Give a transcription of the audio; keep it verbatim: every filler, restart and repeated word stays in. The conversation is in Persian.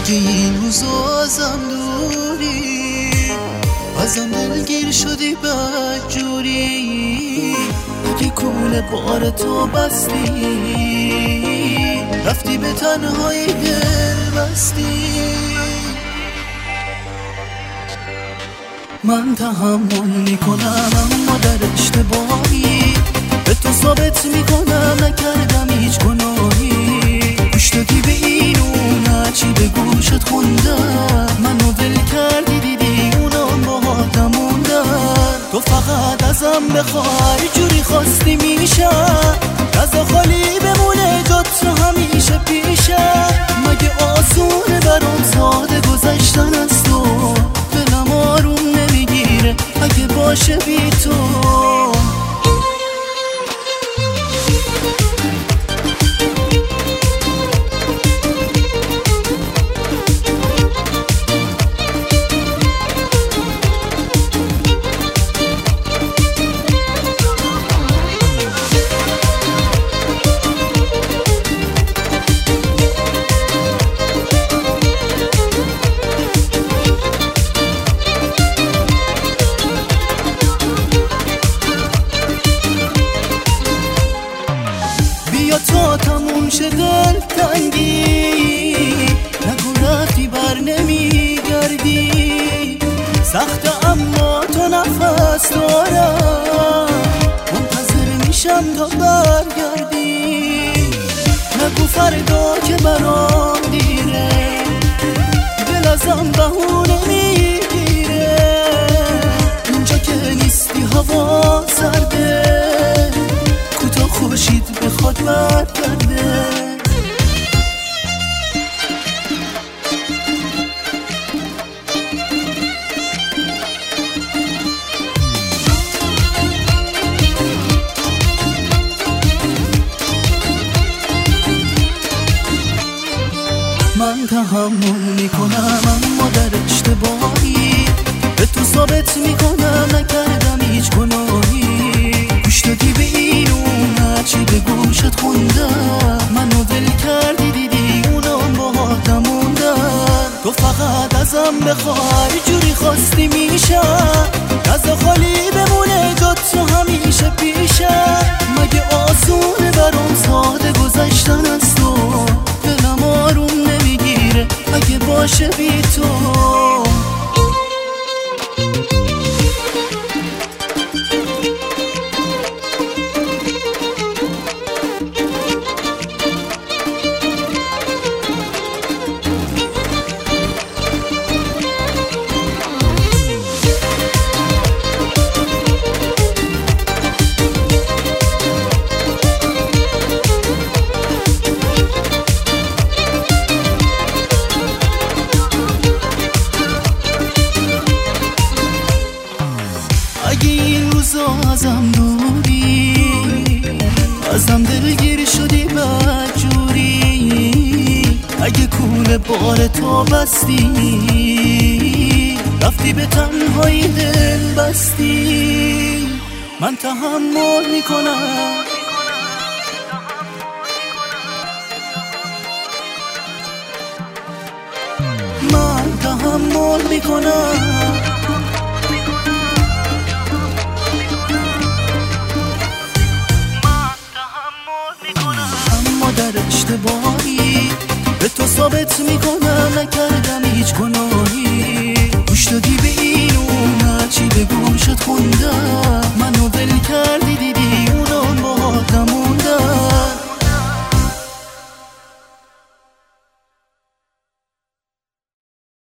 اگه این روزا ازم دوری، ازم دلگیر شدی بدجوری، اگه کوله بار تو بستی، رفتی به تنهایی دل بستی. من تحمل میکنم اما در اشتباهی، به تو ثابت میکنم نکردم هیچ گناهی. گوش دادی به این اون هرچی به گوشت خوندم، منو دل کردی دیدی اونم باهاتم موندن. تو فقط ازم بخوای جوری خواستی میشم، غذا خالی بمونه جات تو همیشه پیشم. مگه آسونه برام ساده گذشتن از تو، دلم آروم نمیگیره اگه باشه بی تو. بیا تا تموم شه دل تنگی، نگو رفتی بر نمیگردی. سخته اما تو نفس دارم، منتظر میشم تا برگردی. نگو فردا که برام دیره، دل ازم بهونه میگیره. اینجا که نیستی هوا سرده، کوتاه خورشید بخواد برگرده. من تحمل میکنم اما در اشتباهی، به تو ثابت میکنم نکردم هیچ گناهی. گوش دادی به این اون هرچی به گوشت خوندم، منو دل کردی دیدی اونم باهاتم موندن. تو فقط ازم بخوای جوری خواستی میشم، غذا خالی بمونه جات تو همیشه پیشم. مگه آسونه برام ساده گذشتن از تو، دلم آروم نمیگیره اگه باشه بی تو. اگه این روزا ازم دوری، ازم دلگیر شدی بدجوری، اگه کوله بار تو بستی، رفتی به تنهایی دل بستی. من تحمل میکنم من تحمل میکنم در اشتباهی، به تو ثابت میکنم